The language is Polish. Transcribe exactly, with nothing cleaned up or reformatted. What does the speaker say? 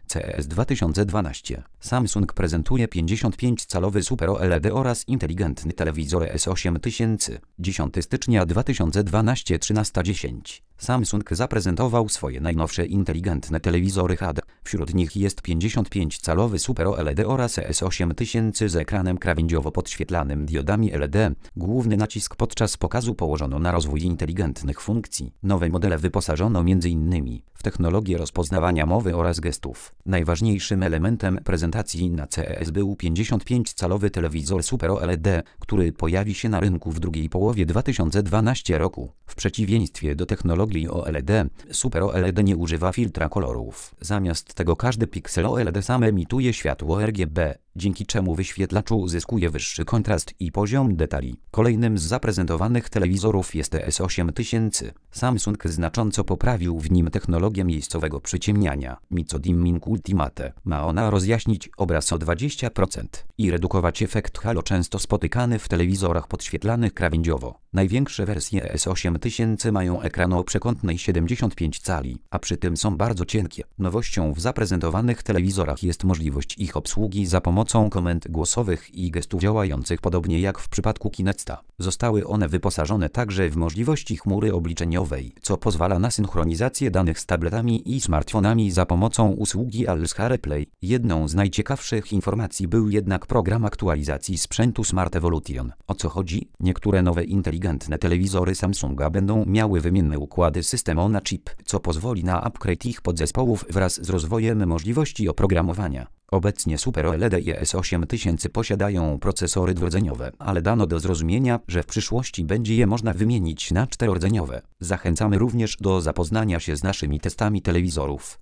C E S dwa tysiące dwanaście. Samsung prezentuje pięćdziesiąt pięć calowy Super O L E D oraz inteligentny telewizor E S osiem tysięcy. dziesiątego stycznia dwa tysiące dwunastego trzynasta dziesięć. Samsung zaprezentował swoje najnowsze inteligentne telewizory H D. Wśród nich jest pięćdziesiąt pięć calowy Super O L E D oraz E S osiem tysięcy z ekranem krawędziowo podświetlanym diodami L E D. Główny nacisk podczas pokazu położono na rozwój inteligentnych funkcji. Nowe modele wyposażono między innymi w technologię rozpoznawania mowy oraz gestów. Najważniejszym elementem prezentacji na C E S był pięćdziesiąt pięć calowy telewizor Super O L E D, który pojawi się na rynku w drugiej połowie dwa tysiące dwunastego roku. W przeciwieństwie do technologii O L E D, Super O L E D nie używa filtra kolorów. Zamiast tego każdy piksel O L E D sam emituje światło R G B, dzięki czemu wyświetlacz uzyskuje wyższy kontrast i poziom detali. Kolejnym z zaprezentowanych telewizorów jest E S osiem tysięcy. Samsung znacząco poprawił w nim technologię miejscowego przyciemniania Mizo Dimming Ultimate. Ma ona rozjaśnić obraz o dwadzieścia procent i redukować efekt halo często spotykany w telewizorach podświetlanych krawędziowo. Największe wersje E S osiem tysięcy mają ekran o przekątnej siedemdziesiąt pięć cali, a przy tym są bardzo cienkie. Nowością w zaprezentowanych telewizorach jest możliwość ich obsługi za pomocą komend głosowych i gestów działających podobnie jak w przypadku Kinecta. Zostały one wyposażone także w możliwości chmury obliczeniowej, co pozwala na synchronizację danych z tabletami i smartfonami za pomocą usługi Apple's CarPlay. Jedną z najciekawszych informacji był jednak program aktualizacji sprzętu Smart Evolution. O co chodzi? Niektóre nowe inteligentne telewizory Samsunga będą miały wymienne układy systemu na chip, co pozwoli na upgrade ich podzespołów wraz z rozwojem możliwości oprogramowania. Obecnie Super O L E D i E S osiem tysięcy posiadają procesory dwurdzeniowe, ale dano do zrozumienia, że w przyszłości będzie je można wymienić na czterorodzeniowe. Zachęcamy również do zapoznania się z naszymi testami telewizorów.